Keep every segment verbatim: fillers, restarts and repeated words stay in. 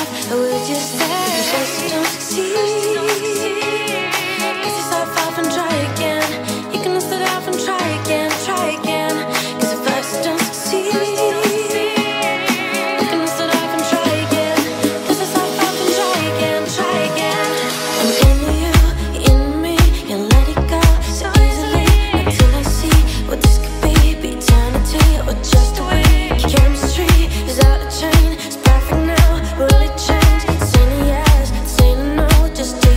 laugh, or would you stay? If you first don't succeed, pick yourself off and try again. You can dust it off and try again, try again. Cause if first don't succeed, you can dust it off and try again. Dust yourself off and try again, try again. I'm into you, you're in me, you let it go so easily. Until I see what this could be, be eternity or just a week. Chemistry is out of chain, it's perfect now, will it change? Saying a yes, saying a no, just do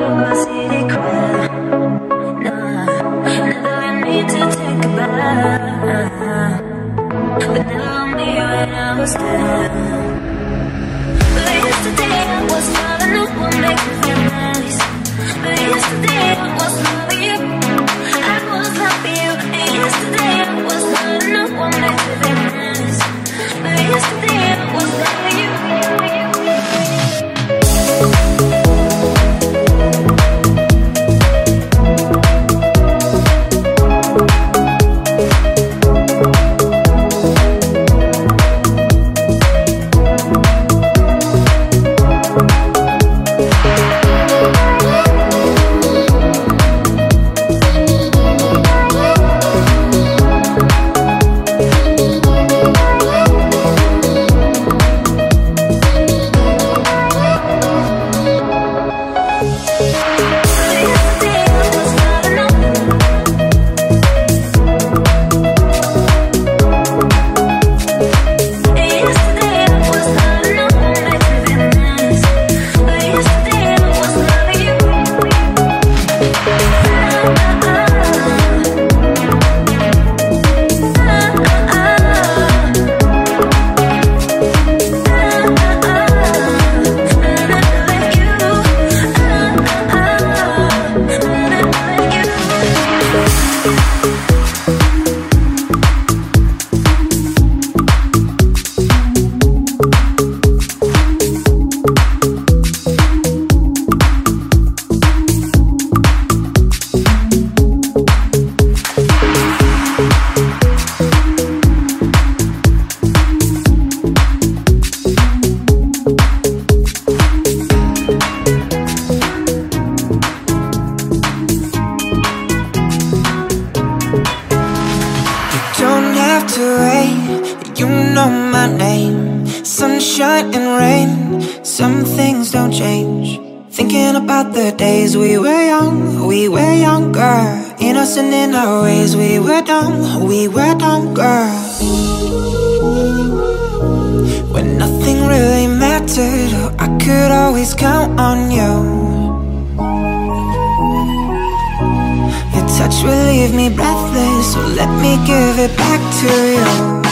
your secret. Nah, never in me to take a bath, but now me when I was there. But yesterday I was falling up, what makes me feel nice. But yesterday I was loving you, I was loving you. And yesterday I was falling up, what makes me feel nice. But yesterday I was loving you. Sunshine and rain, some things don't change. Thinking about the days we were young, we were younger, innocent in our ways. We were dumb, we were dumb, girl. When nothing really mattered, I could always count on you. Your touch will leave me breathless, so let me give it back to you.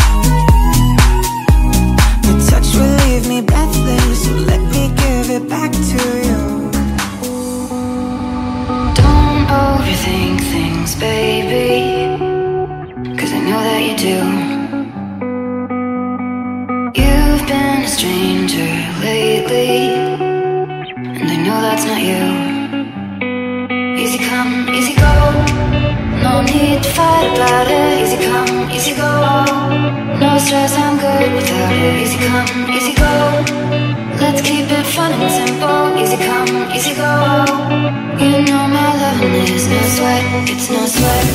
Back things, baby, 'cause I know that you do. You've been a stranger lately, and I know that's not you. Easy come, easy go, no need to fight about it. Easy come, easy go, no stress, I'm good without it. Easy come, easy go, let's keep it fun and simple. Easy come, easy go, you know my loving is no sweat, it's no sweat.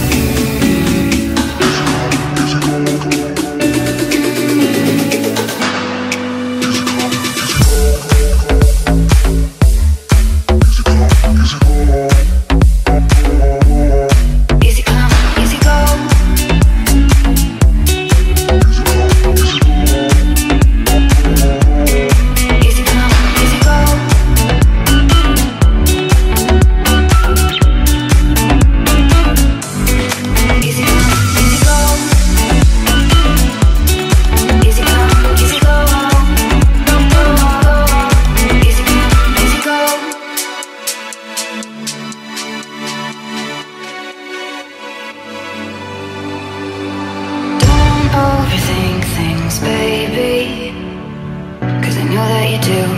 Overthink things, baby, 'cause I know that you do.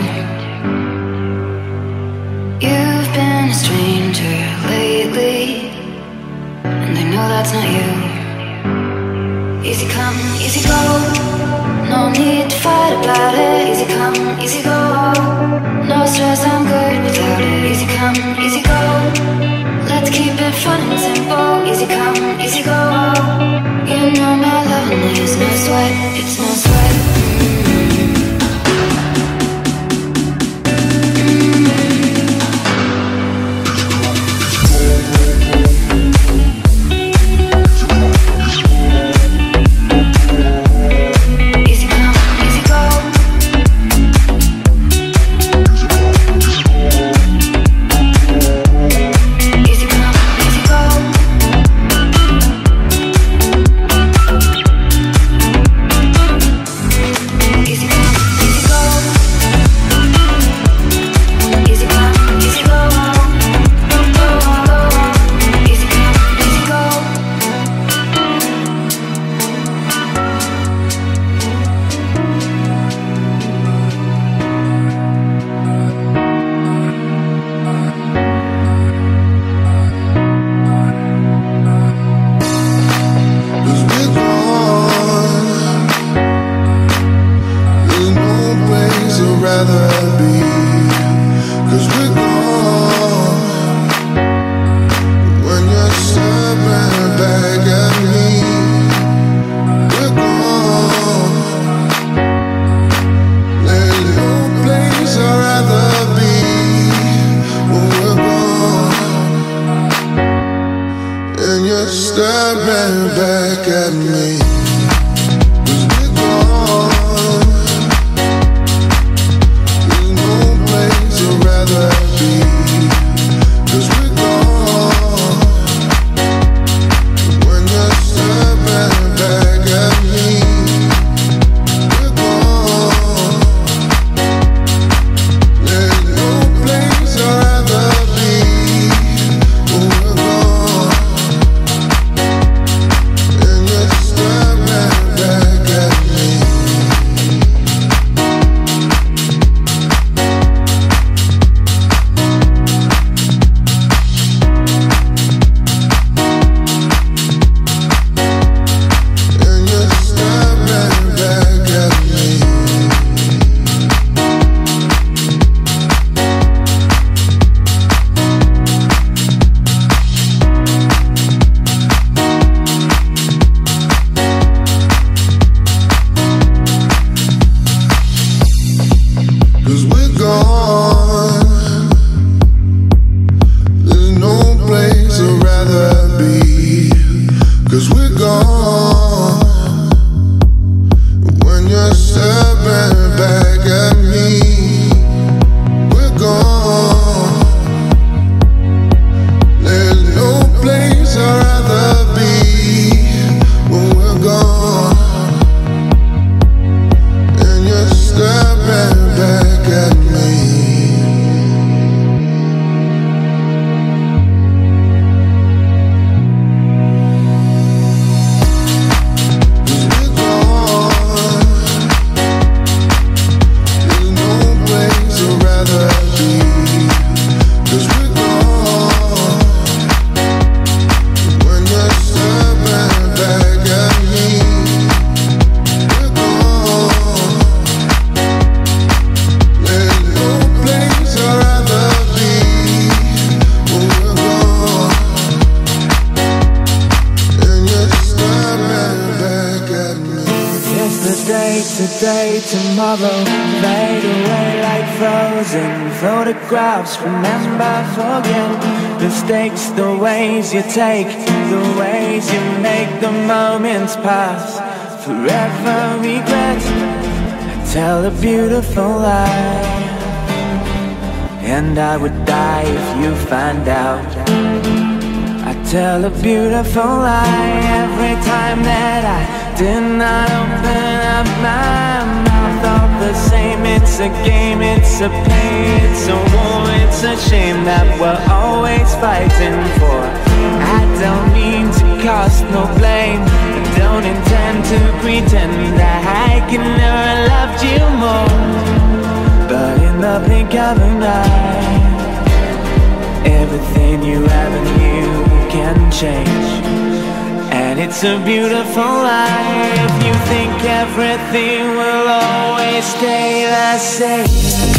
You've been a stranger lately, and I know that's not you. Easy come, easy go, no need to fight about it. Easy come, easy go, no stress, I'm good without it. Easy come, easy go, let's keep it fun and simple. Easy come, easy go, you know my loving is no sweat, it's no sweat. Staring back at me. Staring back at me. tomorrow fade away like frozen photographs. Remember, forget mistakes, the ways you take, the ways you make the moments pass. Forever regret, tell a beautiful lie, and I would die if you find out. I tell a beautiful lie every time that I did not open up my mouth. All the same, it's a game, it's a pain, it's a war, it's a shame that we're always fighting for. I don't mean to cast no blame, I don't intend to pretend that I can never loved you more. But in the blink of an eye, everything you ever knew can change. And it's a beautiful lie if you think everything will always stay the same.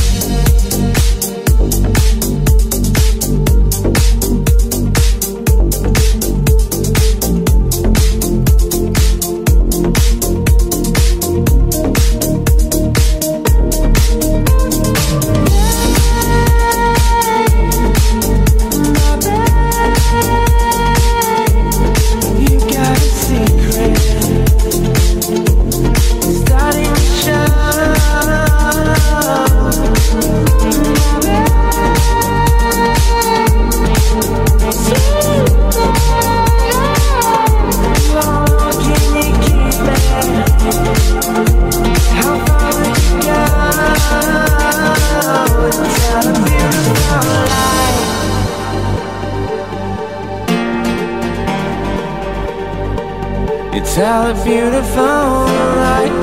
Tell a beautiful lie,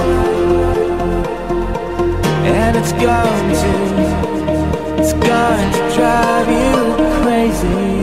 and it's going to, it's going to drive you crazy.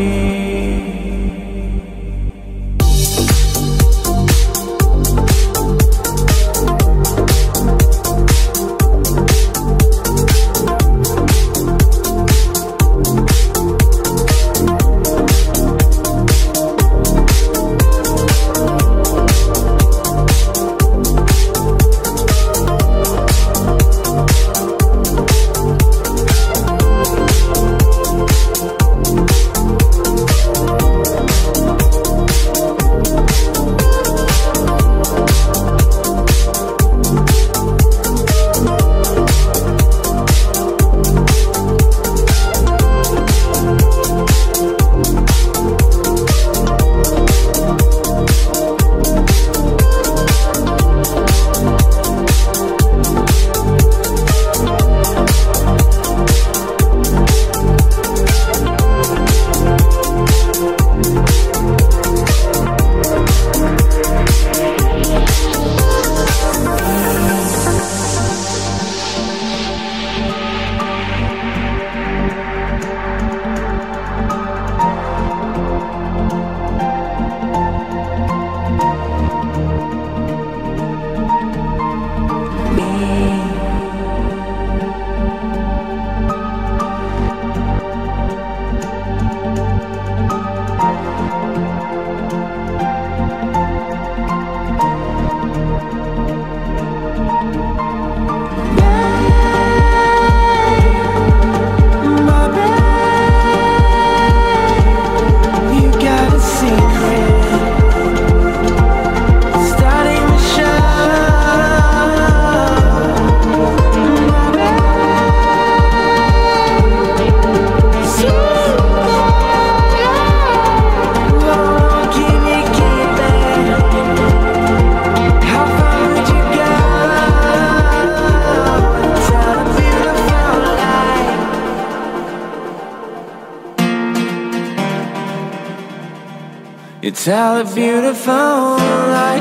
You tell a beautiful lie,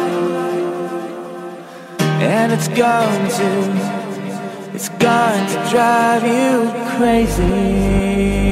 and it's going to, it's going to drive you crazy.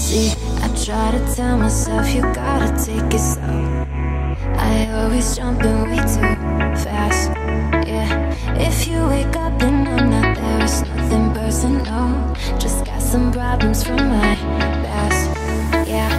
See, I try to tell myself you gotta take it slow. I always jump in way too fast. Yeah, if you wake up and I'm not there, it's nothing personal. Just got some problems from my past. Yeah.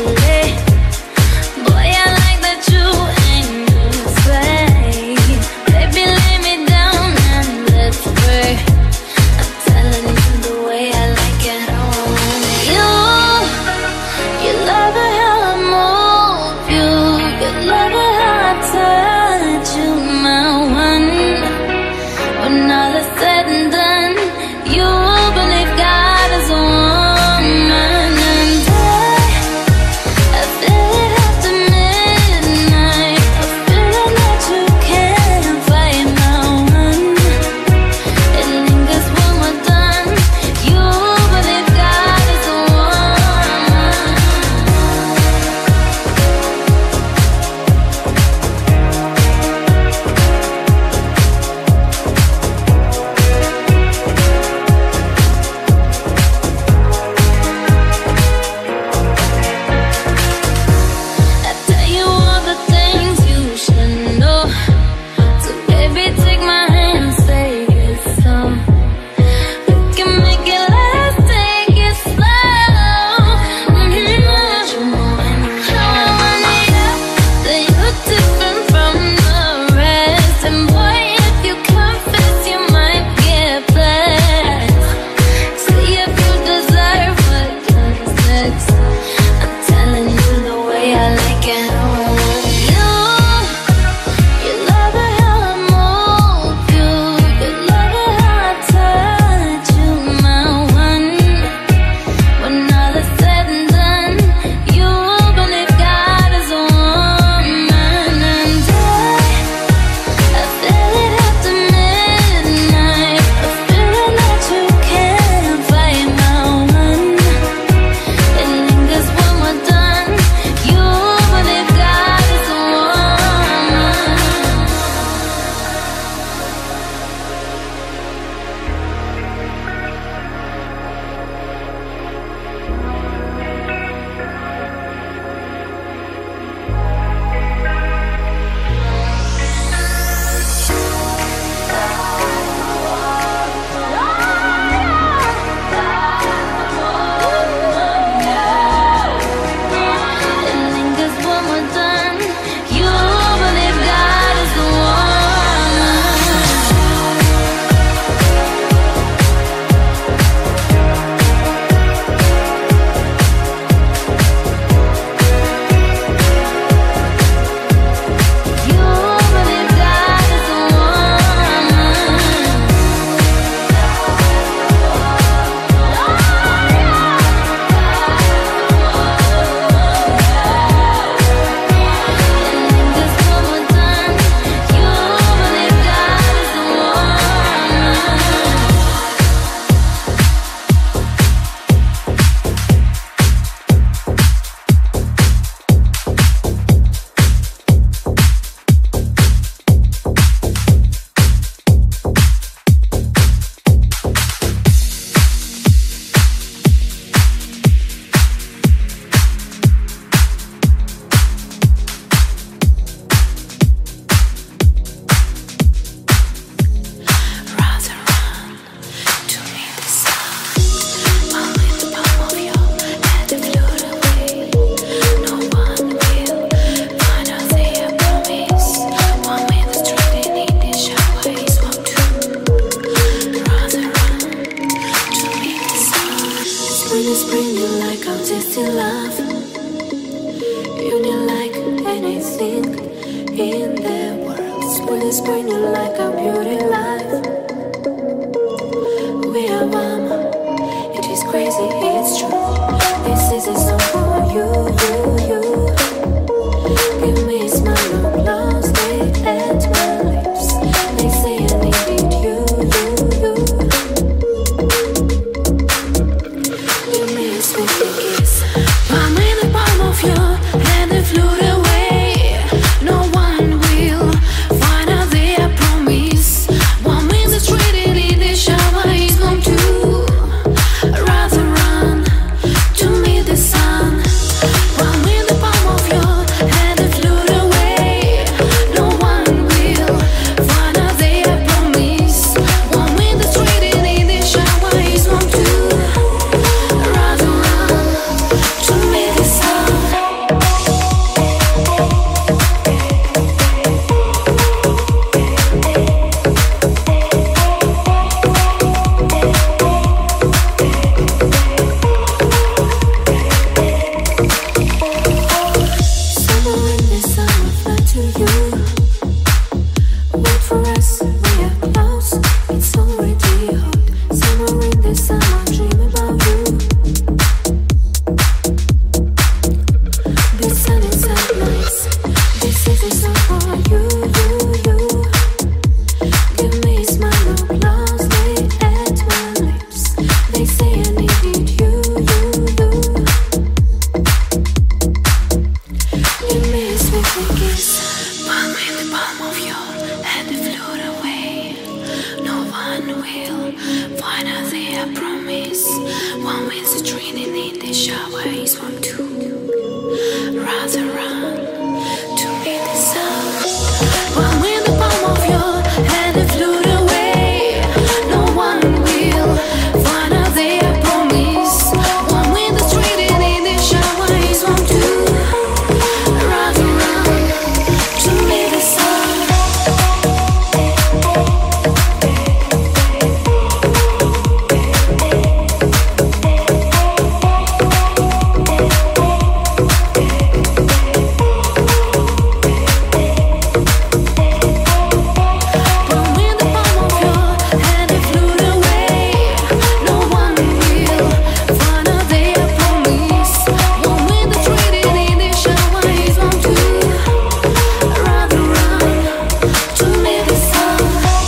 Boy, I like that you ain't the same. love. You need like anything in the world. Spring is springing like a beauty life. We are one. It is crazy, it's true. This is a song for you, you, you. Give me a smile, no close, they at my lips. They say I need you, you, you. Give me a sweet kiss. I'm in the palm of your hand and float away. No one will find out there, I promise. One means it's treated in the shower is home too. Rather run to meet the sun. One in the palm of your hand and float away. No one will find out there, I promise. One means it's treated in the shower is home too. Rather run to meet the sun. Somewhere in the sun will fly to you. Wait for us, we are close. It's already hot. Somewhere in the sun I'll dream about you. The sun is out nice. This is a song for you, you, you. Give me a smile, no close, they at my lips. They say I need you, you, you. Give me a sweet kiss. Palm in the palm of your hand and float away. No one will find out there, I promise. One means it's raining in the shower is warm too. Rather run to meet the sun. One in the palm of your hand and float away. No one will find out there, I promise. One means it's raining in the shower is warm too. Rather run to meet the sun. One in the palm of your hand and float away. No one will find out there, I promise. One wind that's raining in the shower is warm too. Rather run to meet the sun.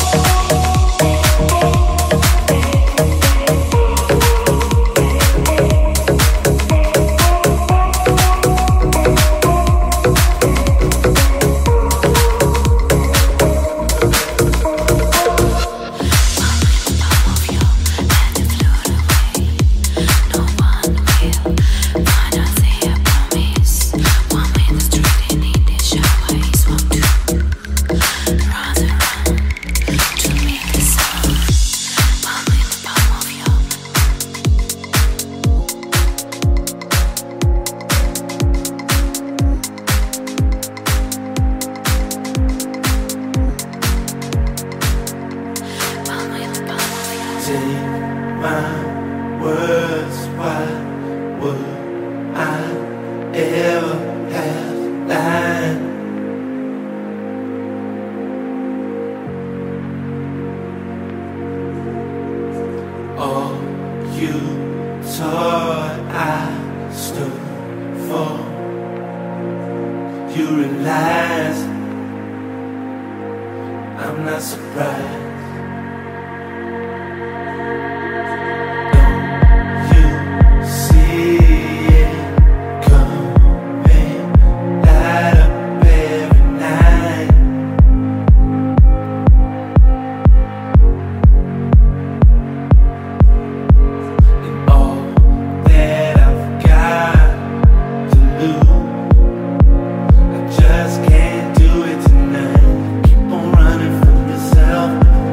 Take my words, why would I ever have lied? All you thought I stood for, you realize I'm not surprised. Just can't do it tonight. Keep on running from yourself.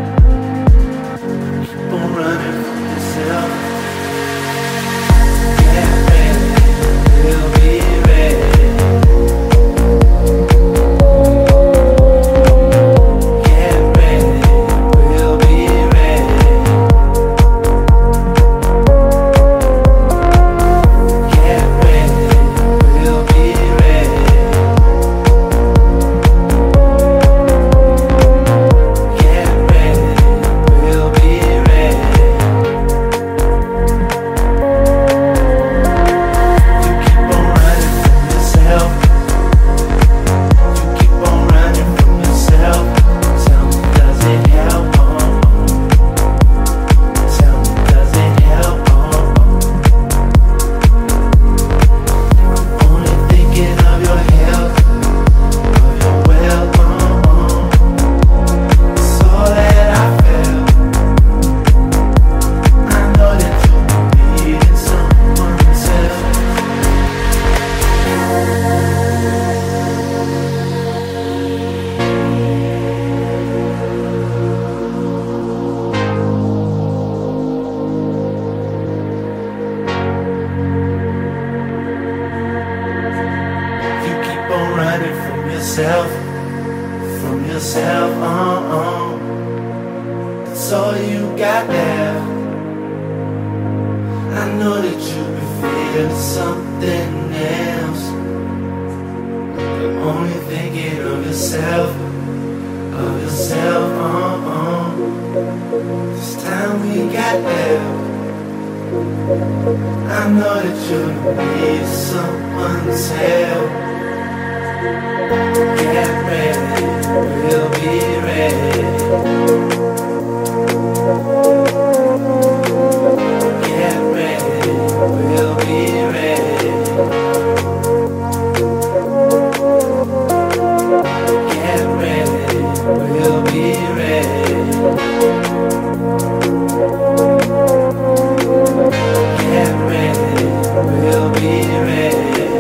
yourself, from yourself, uh-uh. That's all you got there. I know that you've been feeling something else, but only thinking of yourself, of yourself, uh-uh. This time we got there. I know that you need someone's help. Get ready, we'll be ready. Get ready, we'll be ready. Get ready, we'll be ready. Get ready, we'll be ready.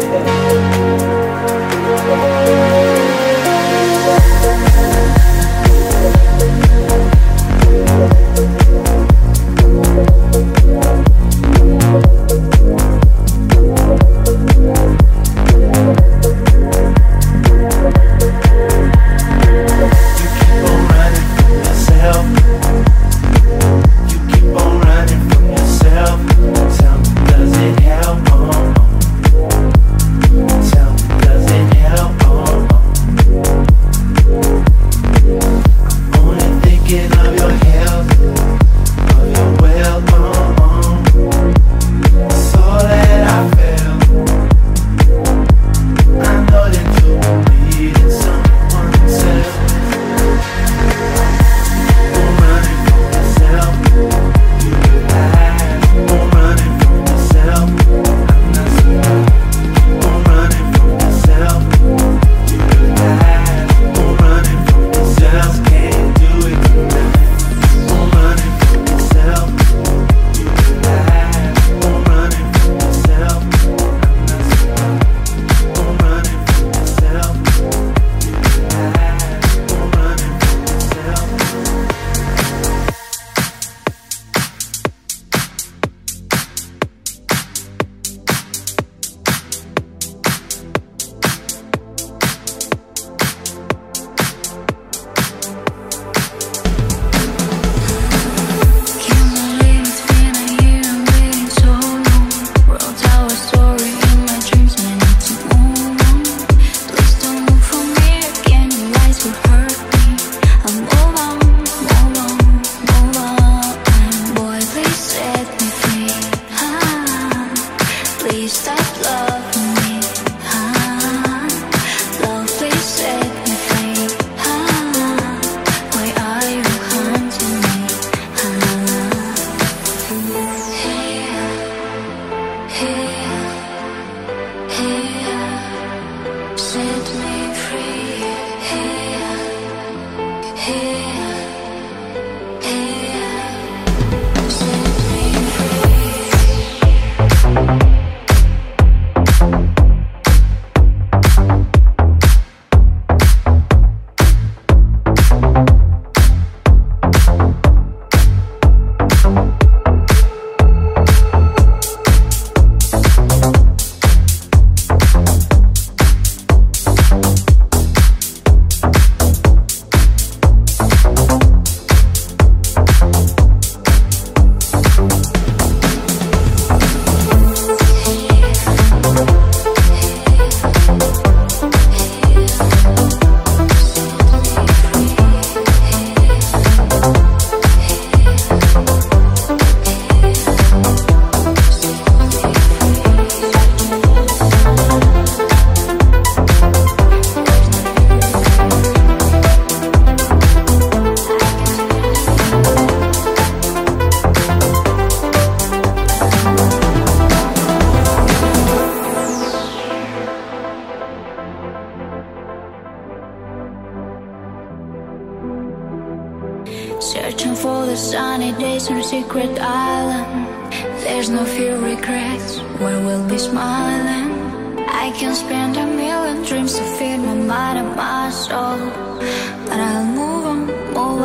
Searching for the sunny days on a secret island. There's no fear, regrets, where we'll be smiling. I can spend a million dreams to feed my mind and my soul, but I'll move on, move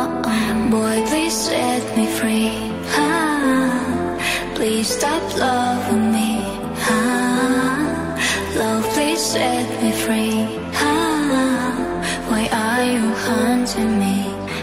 on. Boy, please set me free. Ah, please stop loving me. Ah, love, please set me free. Ah, to me.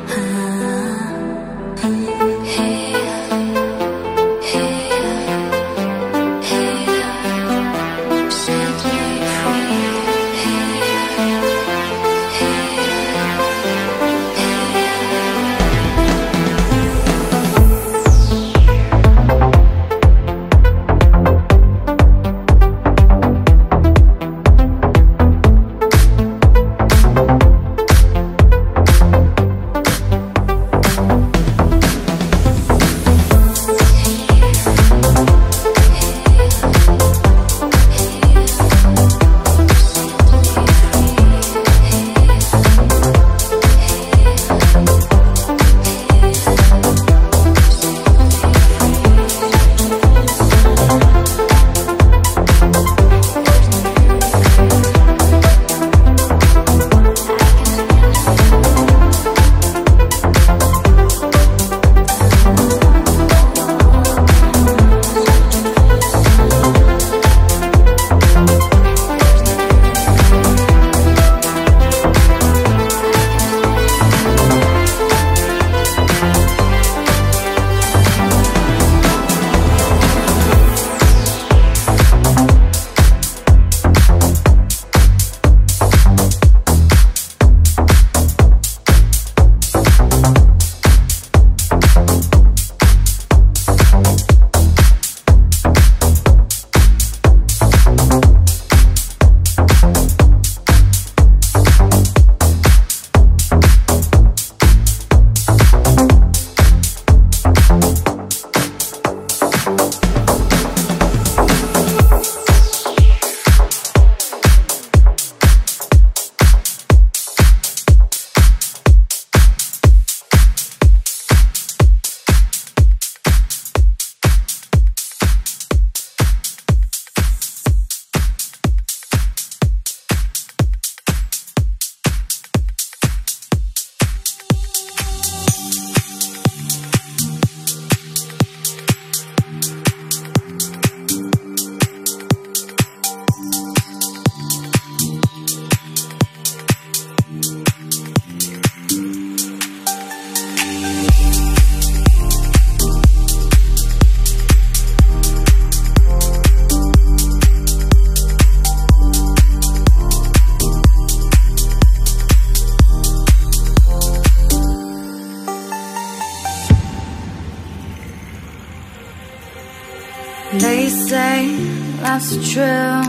They say life's a thrill,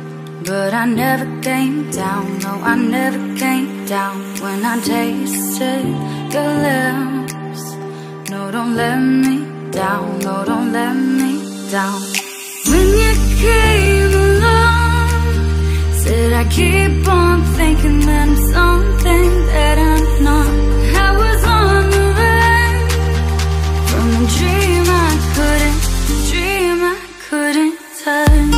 but I never came down. No, I never came down when I tasted your lips. No, don't let me down. No, don't let me down. When you came along, said I keep on thinking that I'm something that I'm not. I was on the run from a dream I couldn't dream, I couldn't touch.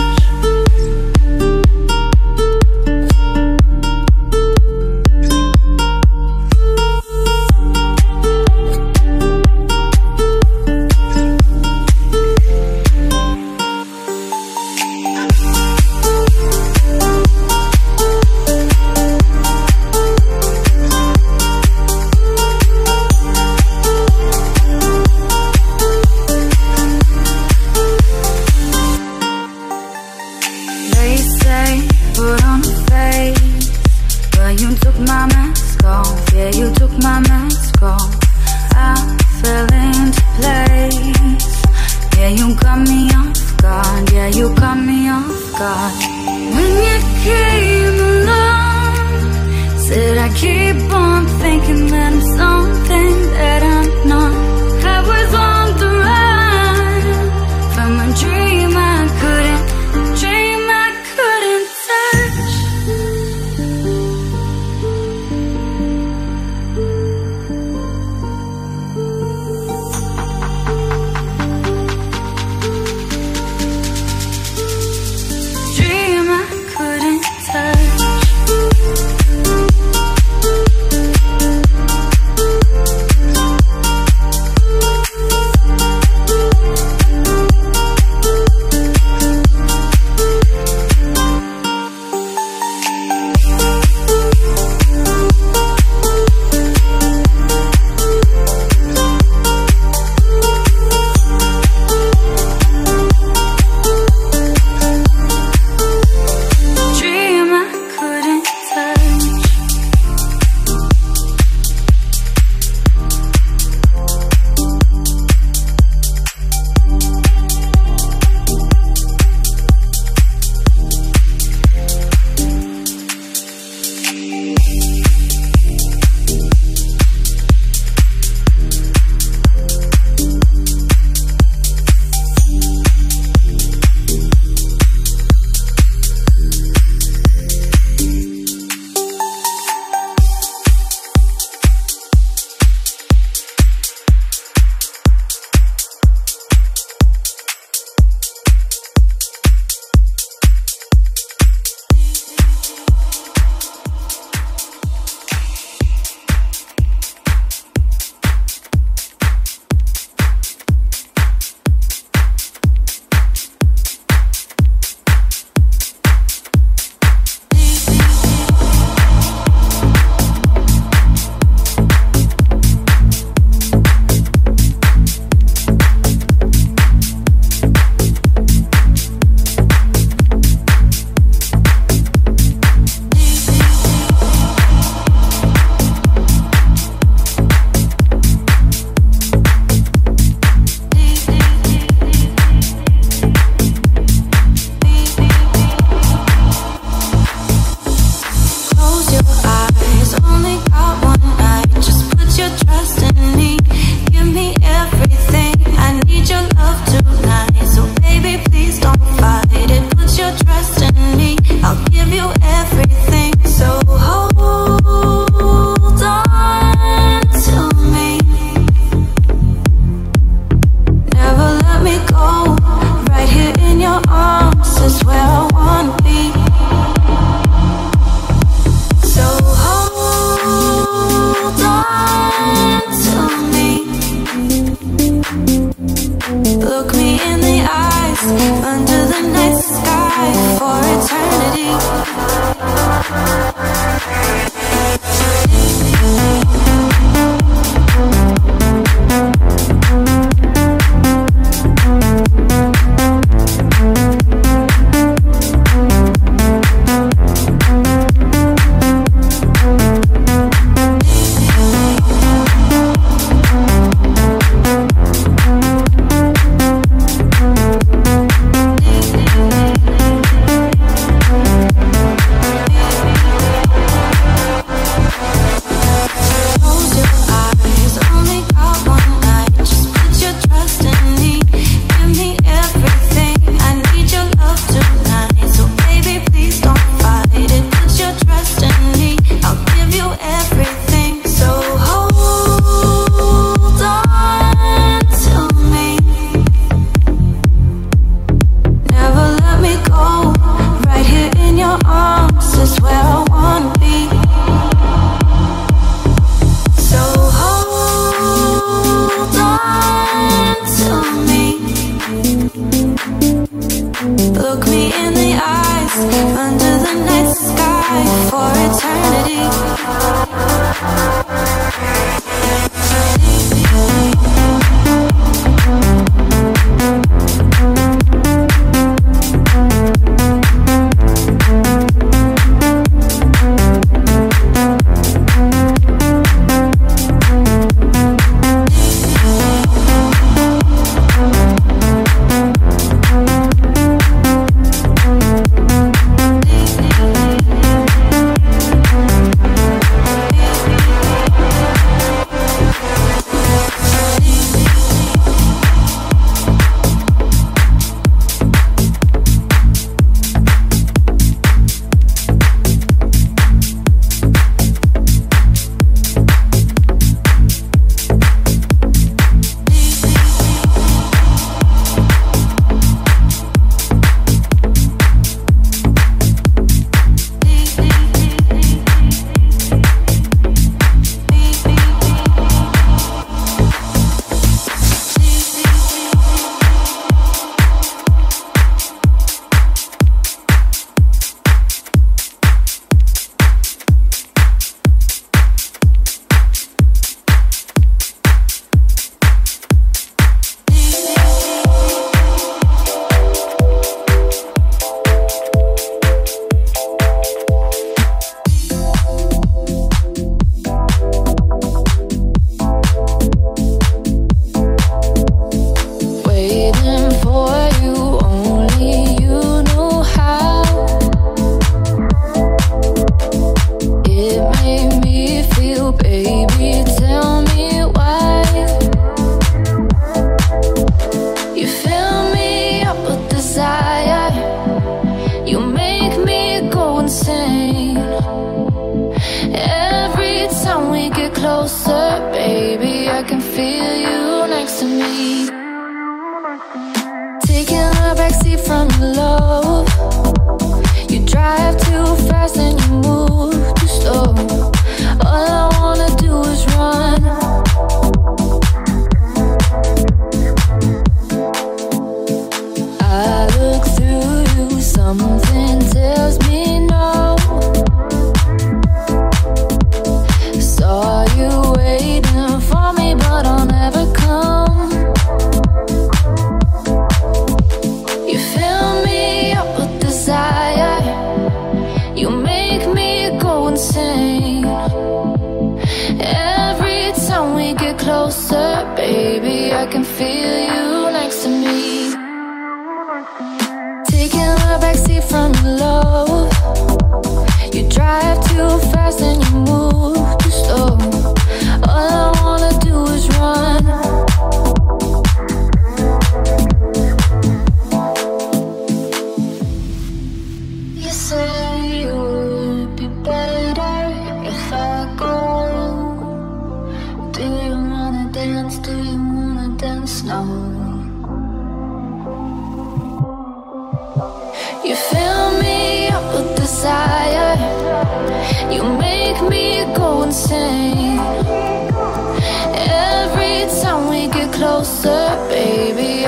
under the night sky for eternity.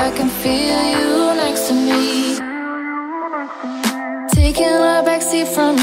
Taking a backseat from